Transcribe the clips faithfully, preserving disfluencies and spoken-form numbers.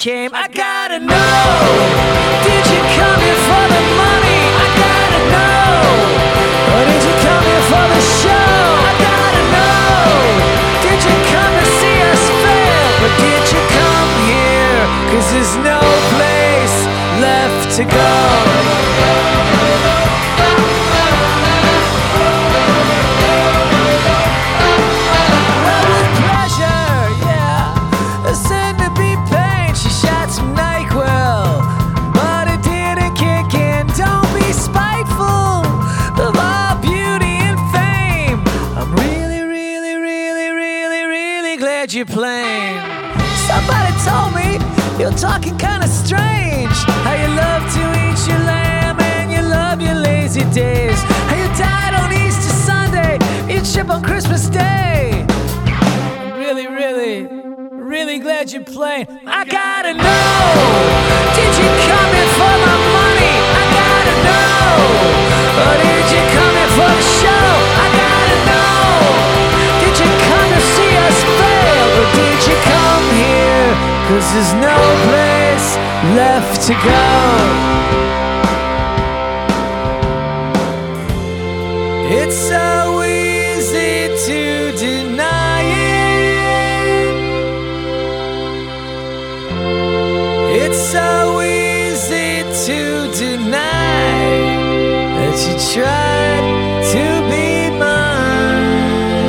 came. I gotta know, did you come here for the money? I gotta know, or did you come here for the show? I gotta know, did you come to see us fail? Or did you come here cause there's no place left to go? You're playing. Somebody told me you're talking kinda strange. How you love to eat your lamb and you love your lazy days. How you died on Easter Sunday, you chip on Christmas Day. I'm really, really, really glad you're playing. I gotta know, did you come in for my money? I gotta know, or did you come in for the show? I gotta know, did you come to see us fail? Or did you come here cause there's no place left to go? It's so easy to deny it. It's so easy to deny that you tried to be mine.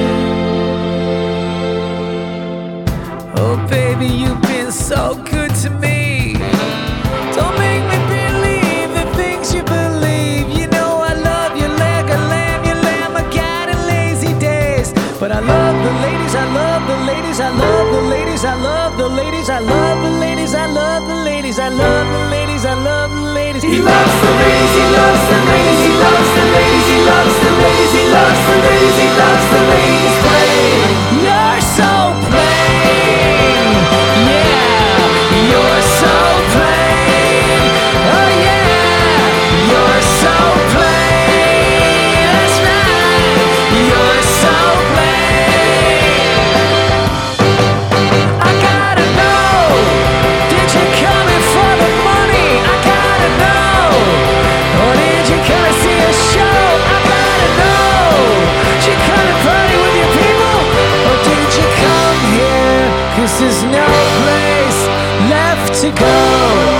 Oh baby, you've been so good to me. Don't make me believe the things you believe. You know I love you like a lamb, you lamb, I got in lazy days. But I love the ladies, I love the ladies, I love the ladies, I love the ladies, I love the ladies, I love the ladies, I love the ladies, I love the ladies. He loves the ladies, he loves the ladies, he loves the ladies, he loves the ladies, he loves the ladies, he loves the ladies. Play. You're so plain, yeah, you're so plain, oh yeah, you're so plain, that's right, you're so plain. I gotta know, did you come in for the money? I gotta know, or did you come to see a show? I gotta know, did you come to party with your people? Or did you come here cause there's no place left to go?